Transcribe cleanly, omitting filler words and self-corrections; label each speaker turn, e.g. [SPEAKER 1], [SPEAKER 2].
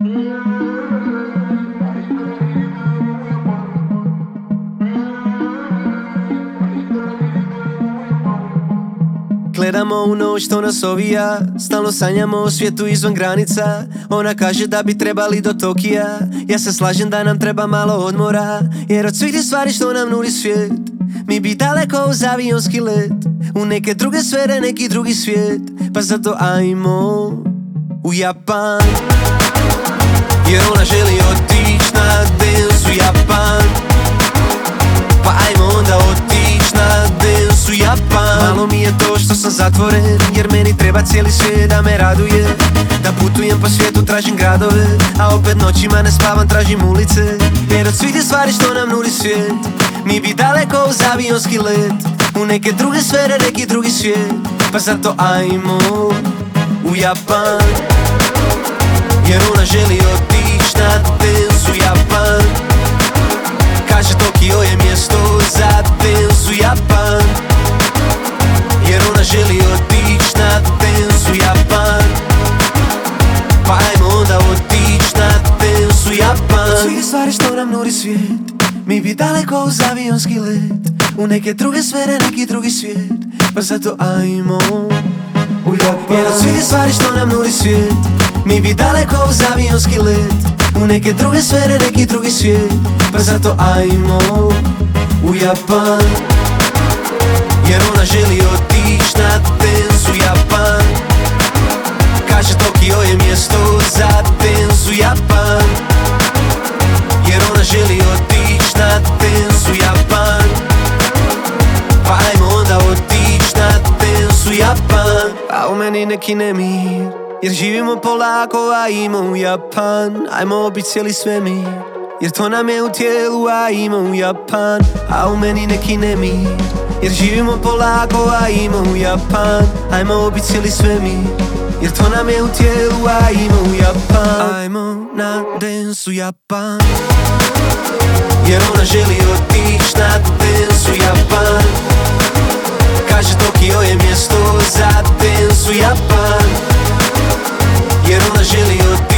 [SPEAKER 1] Gledamo u noć što nas ovija, stalno sanjamo o svijetu izvan granica. Ona kaže da bi trebali do Tokija, ja se slažem da nam treba malo odmora. Jer od svih tih stvari što nam nudi svijet, mi bi daleko uz avionski let, u neke druge sfere, neki drugi svijet. Pa zato ajmo u Japan, jer ona želi otić na dance u Japan. Pa ajmo onda otić na dance u Japan. Malo mi je to što sam zatvoren, jer meni treba cijeli svijet da me raduje. Da putujem po svijetu, tražim gradove, a opet noćima ne spavam, tražim ulice. Jer od svih tih stvari što nam nudi svijet, mi bi daleko uz avionski let, u neke druge sfere, neki drugi svijet. Pa zato ajmo u Japan, jer ona želi otić na dance u Japan. Kaže Tokio je mjesto za dance u Japan, jer ona želi otić na dance u Japan. Pa ajmo onda otić na dance u Japan. Od svih stvari što nam nudi svijet, mi bi daleko uz avionski let, u neke druge sfere, neki drugi svijet. Pa zato ajmo u Japan. Jer od svih stvari što nam nudi svijet, mi bi daleko uz avionski let, u neke druge sfere, neki drugi svijet. Pa zato ajmo u Japan, jer ona želi otić na dance u Japan. Kaže Tokio je mjesto za dance u Japan, jer ona želi otić na dance u Japan. Pa ajmo onda otić na dance u Japan. A u meni neki nemir, jer živimo polako, a ima u Japan. Ajmo obit cijeli svemir, jer to nam je u tijelu, a ima u Japan. A u meni neki nemir, jer živimo polako, a ima u Japan. Ajmo obit cijeli svemir, jer to nam je u tijelu, a ima u Japan. Ajmo na dance u Japan, jer ona želi otić na dance u Japan. Kaže Tokio je mjesto za dance u Japan, jer ona želi otić